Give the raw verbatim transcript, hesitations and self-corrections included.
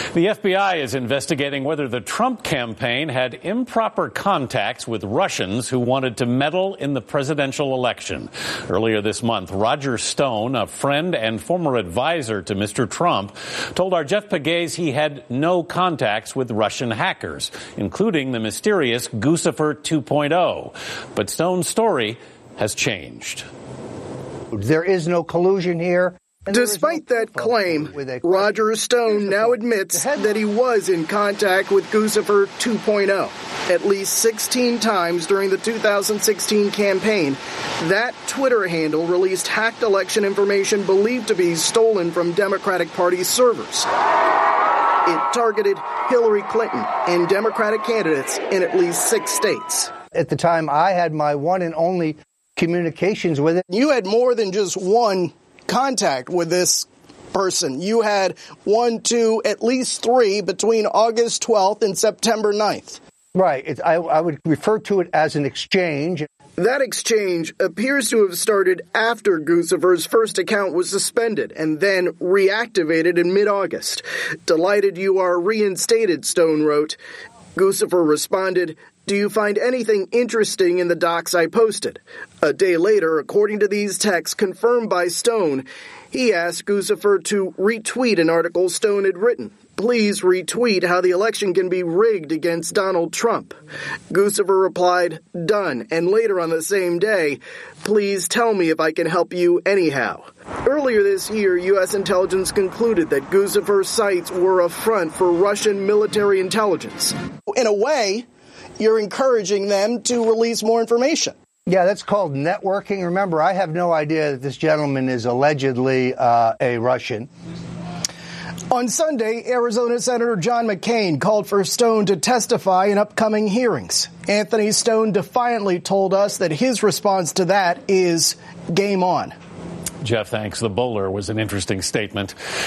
The F B I is investigating whether the Trump campaign had improper contacts with Russians who wanted to meddle in the presidential election. Earlier this month, Roger Stone, a friend and former advisor to Mister Trump, told our Jeff Pegues he had no contacts with Russian hackers, including the mysterious Guccifer two point oh. But Stone's story has changed. There is no collusion here. Despite that claim, Roger Stone now admits that he was in contact with Guccifer two point oh. At least sixteen times during the two thousand sixteen campaign, that Twitter handle released hacked election information believed to be stolen from Democratic Party servers. It targeted Hillary Clinton and Democratic candidates in at least six states. At the time, I had my one and only communications with it. You had more than just one contact with this person. You had one, two, at least three between August twelfth and September ninth. Right. It, I, I would refer to it as an exchange. That exchange appears to have started after Guccifer's first account was suspended and then reactivated in mid-August. Delighted you are reinstated, Stone wrote. Guccifer responded, "Do you find anything interesting in the docs I posted?" A day later, according to these texts confirmed by Stone, he asked Guccifer to retweet an article Stone had written. Please retweet how the election can be rigged against Donald Trump. Guccifer replied, done, and later on the same day, please tell me if I can help you anyhow. Earlier this year, U S intelligence concluded that Guccifer's sites were a front for Russian military intelligence. In a way, you're encouraging them to release more information. Yeah, that's called networking. Remember, I have no idea that this gentleman is allegedly uh, a Russian. On Sunday, Arizona Senator John McCain called for Stone to testify in upcoming hearings. Anthony Stone defiantly told us that his response to that is game on. Jeff, thanks. The bowler was an interesting statement.